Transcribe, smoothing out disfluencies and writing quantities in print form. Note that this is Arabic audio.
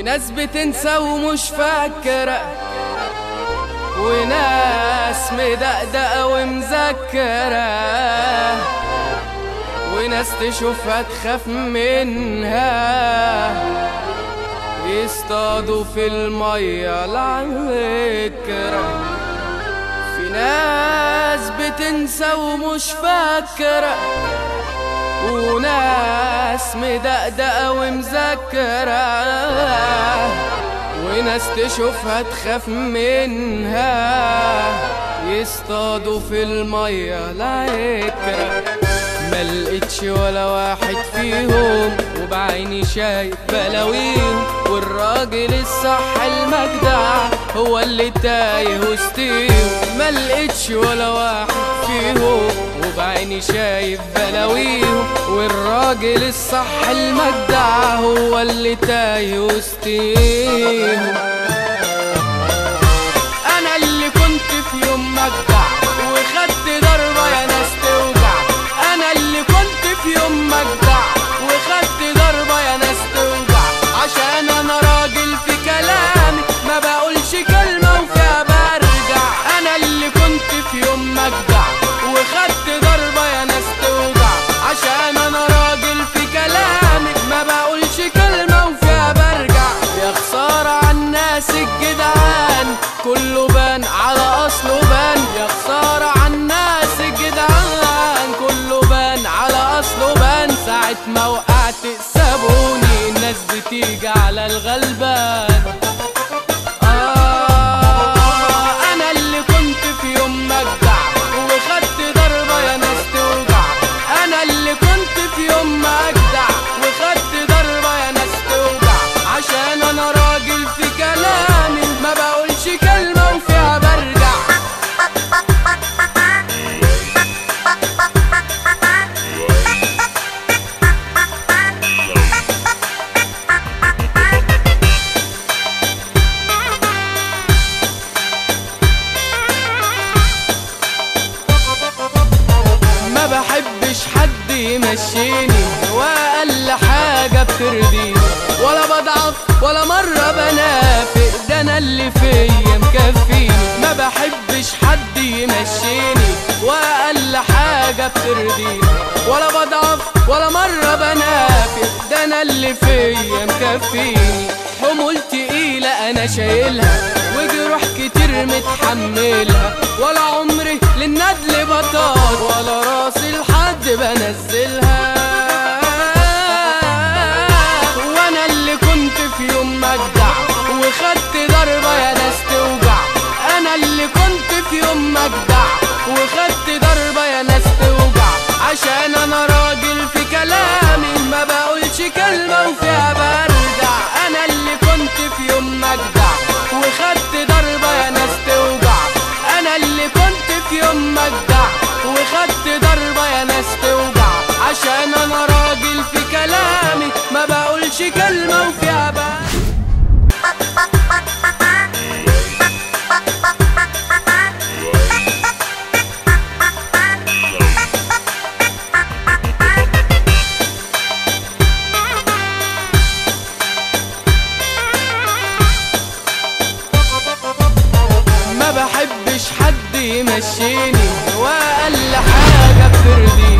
ناس بتنسى ومش فاكرة، وناس مدقدقة ومذكرة، وناس تشوفها تخاف منها، يصطادوا في المية العكرة. في ناس بتنسى ومش فاكرة، وناس مدقدقة ومذكرة، وناس تشوفها تخاف منها، يصطادوا في المية العكرة. ملقتش ولا واحد فيهم، وبعيني شايف بلاويهم، والراجل الصح المجدع هو اللي تايه وسطيهم. ملقتش ولا واحد فيهم، وبعيني شايف بلاويهم، والراجل الصح المجدع هو اللي تايه وسطيهم. انا اللي كنت في يوم مجدع، وخدت ضربة يا ناس توجع. انا اللي كنت في يوم مجدع، وخدت ضربة يا ناس توجع، عشان انا راجل في كلامي ما بقولش كلمة وفيها برجع. انا اللي كنت في يوم مجدع، وخدت ضربة يا ناس توجع، عشان انا راجل في كلامي ما بقولش كلمة وفيها برجع. يا خسارة عالناس الجدعان، كله بان على اصله بان. يا خسارة عالناس الجدعان، كله بان على اصله بان. ساعة ما وقعت سابوني، الناس بتيجي على الغلبان. انا اللي كنت في يوم مجدع، وخدت ضربة يا ناس توجع. انا اللي كنت في يوم مجدع، وخدت ضربة يا ناس توجع، عشان انا راجل في كلامي ما بقولش كلمة وفيها برجع. ما بحبش حد يمشيني، واقل حاجة بترضيني، ولا بضعف ولا مرة بنافق، ده انا اللي فيا مكفيني. ما بحبش حد يمشيني، واقل حاجة بترضيني، ولا بضعف ولا مرة بنافق، ده انا اللي فيا مكفيني. حمول تقيلة انا شايلها، وجروح كتير متحملها، ولا عمري للندل بطاط، ولا راسي لحد بنزلها. وانا اللي كنت في يوم مجدع، وخدت ضربة يا ناس توجع. انا اللي كنت في يوم مجدع، وخدت ضربة يا ناس توجع، عشان انا راجل في كلامي ما بقولش كلمة وفيها برجع. انا اللي كنت في يوم مجدع، وخدت ضربة يا ناس توجع. انا اللي كنت في يوم مجدع، وخدت ضربة يا ناس توجع، عشان انا راجل في كلامي ما بقولش كلمة وفيها برجع. ما بحبش حد يمشيني، واقل حاجة بترضيني،